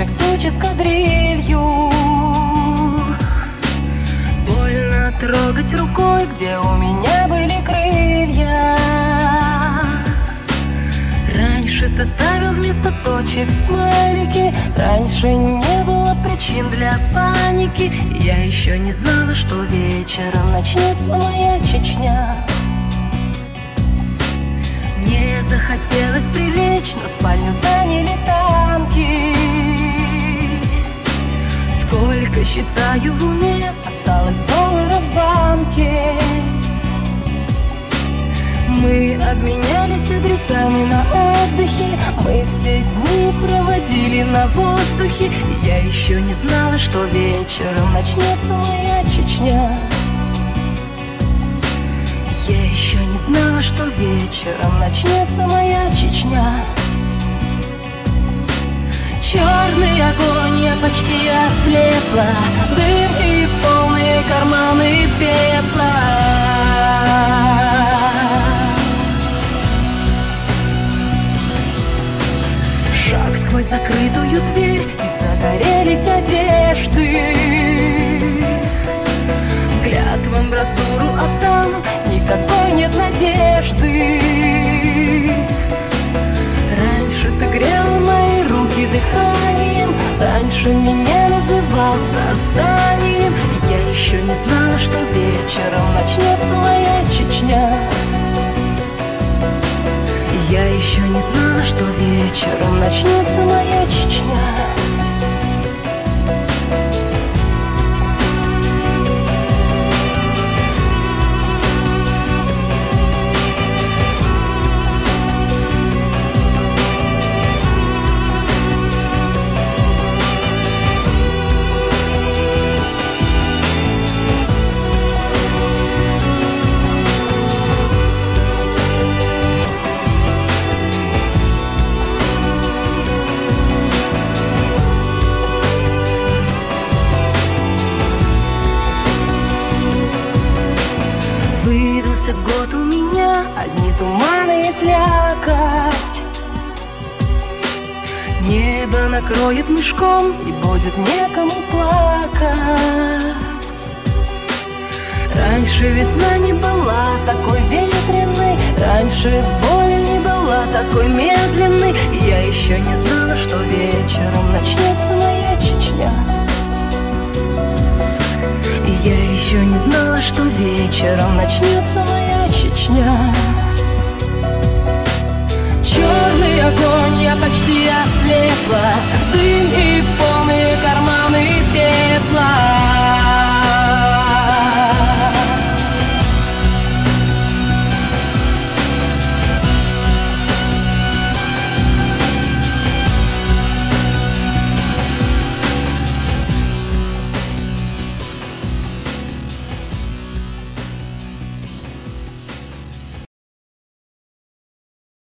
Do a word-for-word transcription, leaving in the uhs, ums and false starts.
черных туч эскадрилью. Больно трогать рукой, где у меня были крылья. Раньше ты ставил вместо точек смайлики, раньше не было причин для паники. Я еще не знала, что вечером начнется моя Чечня. Мне захотелось прилечь, но спальню заняли танки. Сколько считаю в уме, осталось долларов в банке. Мы обменялись адресами на отдыхе, мы все дни проводили на воздухе. Я еще не знала, что вечером начнется моя Чечня. Я еще не знала, что вечером начнется моя Чечня. Черный огонь, я почти ослепла, дым и полные карманы пепла. Шаг сквозь закрытую дверь, и загорелись одежды. Взгляд в амбразуру, а там никакой нет надежды. Раньше ты грел мои руки дыханием, раньше меня называл созданием. Я еще не знала, что вечером начнется моя Чечня. Я еще не знала, что вечером начнется моя Чечня. Выдался год у меня, одни туманы и слякоть. Небо накроет мешком, и будет некому плакать. Раньше весна не была такой ветреной, раньше боль не была такой медленной. Я еще не знала, что вечером начнется моя Чечня. И я еще не знала, что вечером начнется моя Чечня. Черный огонь,